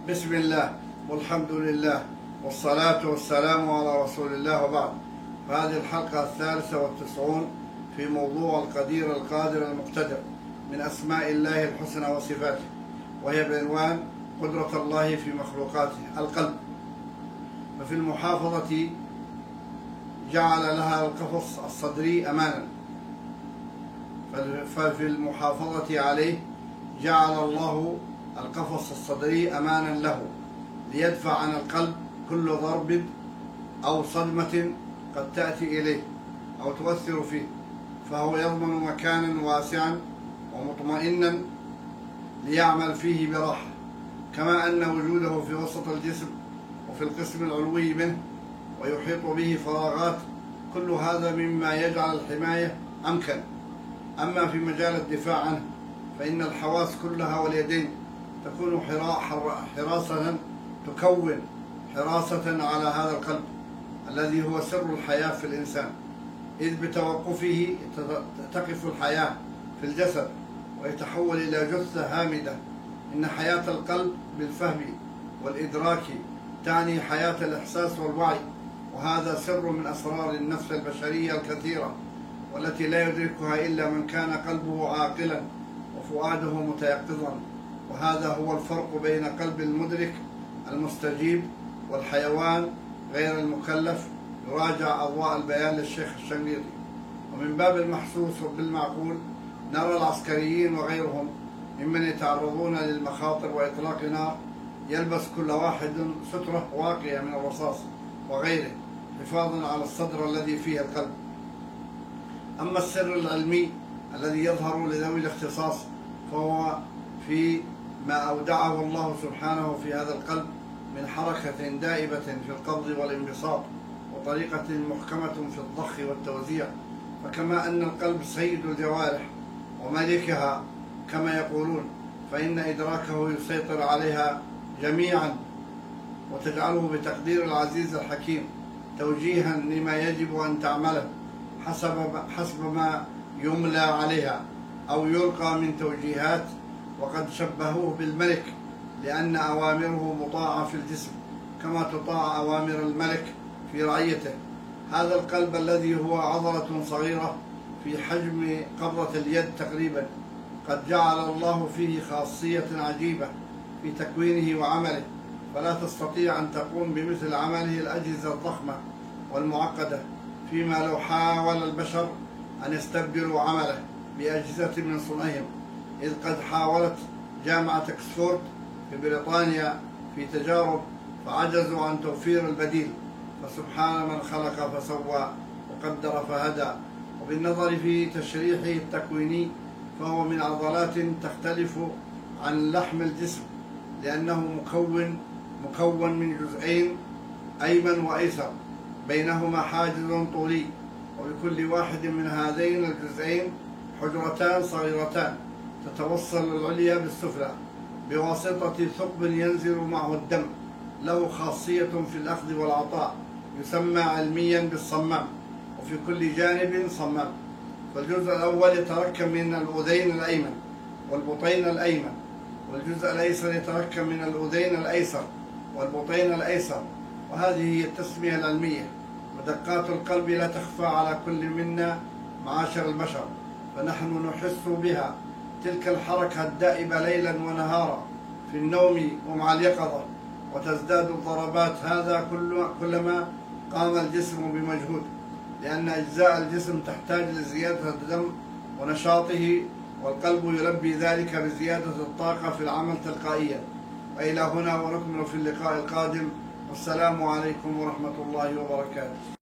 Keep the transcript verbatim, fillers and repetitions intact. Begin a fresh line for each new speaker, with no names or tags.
بسم الله والحمد لله والصلاة والسلام على رسول الله، وبعد. فهذه الحلقة الثالثة والتسعون في موضوع القدير القادر المقتدر من أسماء الله الحسنى وصفاته، وهي بعنوان قدرة الله في مخلوقاته القلب. ففي المحافظة جعل لها القفص الصدري أمانا، ففي المحافظة عليه جعل الله القفص الصدري أمانا له، ليدفع عن القلب كل ضرب أو صدمة قد تأتي إليه أو تؤثر فيه، فهو يضمن مكانا واسعا ومطمئنا ليعمل فيه براحة، كما أن وجوده في وسط الجسم وفي القسم العلوي منه ويحيط به فراغات، كل هذا مما يجعل الحماية أمكن. أما في مجال الدفاع عنه فإن الحواس كلها واليدين تكون حراسة تكون حراسة على هذا القلب الذي هو سر الحياة في الإنسان، إذ بتوقفه تقف الحياة في الجسد ويتحول إلى جثة هامدة. إن حياة القلب بالفهم والإدراك تعني حياة الإحساس والوعي، وهذا سر من أسرار النفس البشرية الكثيرة، والتي لا يدركها إلا من كان قلبه عاقلا وفؤاده متيقظا. وهذا هو الفرق بين قلب المدرك المستجيب والحيوان غير المكلف. يراجع أضواء البيان للشيخ الشنقيطي. ومن باب المحسوس بالمعقول نرى العسكريين وغيرهم ممن يتعرضون للمخاطر وإطلاق نار يلبس كل واحد سترة واقية من الرصاص وغيره حفاظا على الصدر الذي فيه القلب. أما السر العلمي الذي يظهر لذوي الاختصاص فهو في ما أودعه الله سبحانه في هذا القلب من حركة دائبة في القبض والانبساط، وطريقة محكمة في الضخ والتوزيع. فكما أن القلب سيد الجوارح وملكها كما يقولون، فإن إدراكه يسيطر عليها جميعا وتجعله بتقدير العزيز الحكيم توجيها لما يجب أن تعمله حسب حسب ما يملى عليها أو يلقى من توجيهات. وقد شبهوه بالملك لأن أوامره مطاعة في الجسم كما تطاع أوامر الملك في رعيته. هذا القلب الذي هو عضلة صغيرة في حجم قبضة اليد تقريبا، قد جعل الله فيه خاصية عجيبة في تكوينه وعمله، فلا تستطيع أن تقوم بمثل عمله الأجهزة الضخمة والمعقدة، فيما لو حاول البشر أن يستبدلوا عمله بأجهزة من صنعهم، إذ قد حاولت جامعة أكسفورد في بريطانيا في تجارب فعجزوا عن توفير البديل. فسبحان من خلق فسوى وقدر فهدى. وبالنظر في تشريحه التكويني فهو من عضلات تختلف عن لحم الجسم، لأنه مكون مكون من جزئين أيمن وأيسر بينهما حاجز طولي، وبكل واحد من هذين الجزئين حجرتان صغيرتان تتوصل العليا بالسفلى بواسطة ثقب ينزل معه الدم، له خاصية في الأخذ والعطاء، يسمى علميا بالصمام، وفي كل جانب صمام. فالجزء الأول يتركب من الأذين الأيمن والبطين الأيمن، والجزء الأيسر يتركب من الأذين الأيسر والبطين الأيسر، وهذه هي التسمية العلمية. ودقات القلب لا تخفى على كل منا معاشر البشر، فنحن نحس بها، تلك الحركة الدائبة ليلا ونهارا في النوم ومع اليقظة، وتزداد الضربات هذا كلما قام الجسم بمجهود، لأن أجزاء الجسم تحتاج لزيادة الدم ونشاطه، والقلب يلبي ذلك بزيادة الطاقة في العمل تلقائيا. وإلى هنا ونكمل في اللقاء القادم، والسلام عليكم ورحمة الله وبركاته.